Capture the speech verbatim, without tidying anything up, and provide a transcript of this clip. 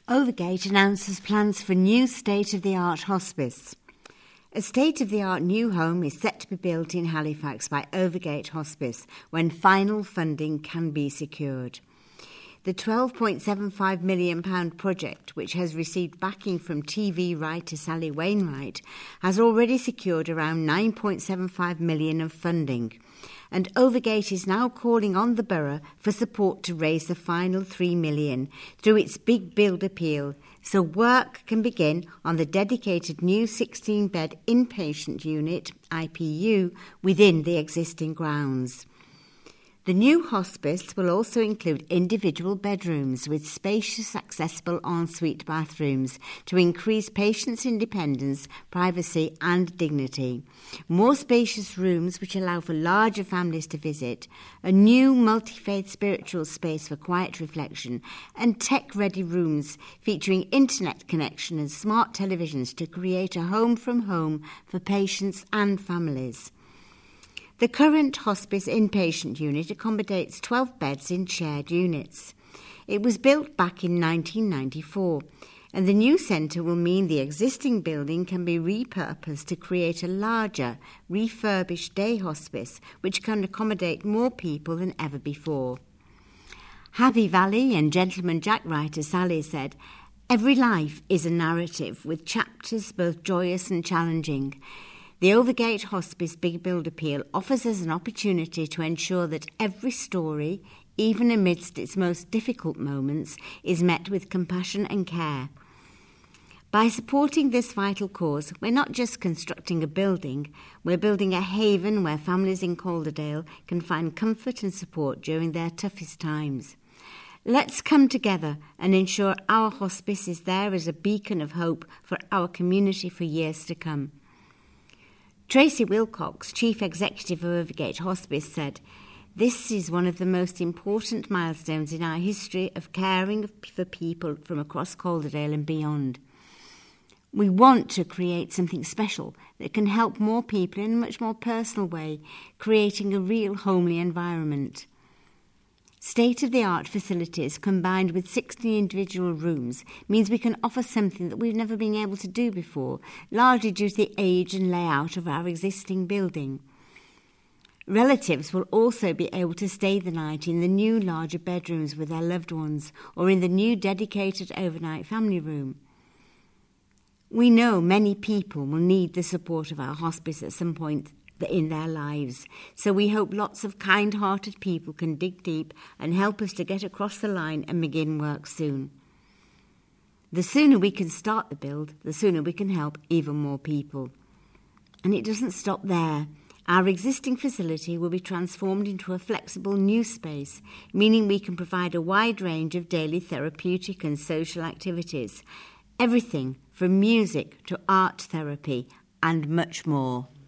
Overgate announces plans for a new state-of-the-art hospice. A state-of-the-art new home is set to be built in Halifax by Overgate Hospice when final funding can be secured. The twelve point seven five million pounds project, which has received backing from T V writer Sally Wainwright, has already secured around nine point seven five million pounds of funding, and Overgate is now calling on the borough for support to raise the final three million pounds through its Big Build appeal, so work can begin on the dedicated new sixteen-bed inpatient unit, I P U, within the existing grounds. The new hospice will also include individual bedrooms with spacious, accessible ensuite bathrooms to increase patients' independence, privacy and dignity, more spacious rooms which allow for larger families to visit, a new multi-faith spiritual space for quiet reflection, and tech-ready rooms featuring internet connection and smart televisions to create a home from home for patients and families. The current hospice inpatient unit accommodates twelve beds in shared units. It was built back in nineteen ninety-four, and the new centre will mean the existing building can be repurposed to create a larger, refurbished day hospice which can accommodate more people than ever before. Happy Valley and Gentleman Jack writer Sally said, "Every life is a narrative with chapters both joyous and challenging. The Overgate Hospice Big Build appeal offers us an opportunity to ensure that every story, even amidst its most difficult moments, is met with compassion and care. By supporting this vital cause, we're not just constructing a building, we're building a haven where families in Calderdale can find comfort and support during their toughest times. Let's come together and ensure our hospice is there as a beacon of hope for our community for years to come." Tracy Wilcox, Chief Executive of Overgate Hospice, said, "This is one of the most important milestones in our history of caring for people from across Calderdale and beyond. We want to create something special that can help more people in a much more personal way, creating a real homely environment. State-of-the-art facilities combined with sixty individual rooms means we can offer something that we've never been able to do before, largely due to the age and layout of our existing building. Relatives will also be able to stay the night in the new larger bedrooms with their loved ones or in the new dedicated overnight family room. We know many people will need the support of our hospice at some point in their lives, so we hope lots of kind-hearted people can dig deep and help us to get across the line and begin work soon. The sooner we can start the build, the sooner we can help even more people. And it doesn't stop there. Our existing facility will be transformed into a flexible new space, meaning we can provide a wide range of daily therapeutic and social activities, everything from music to art therapy and much more."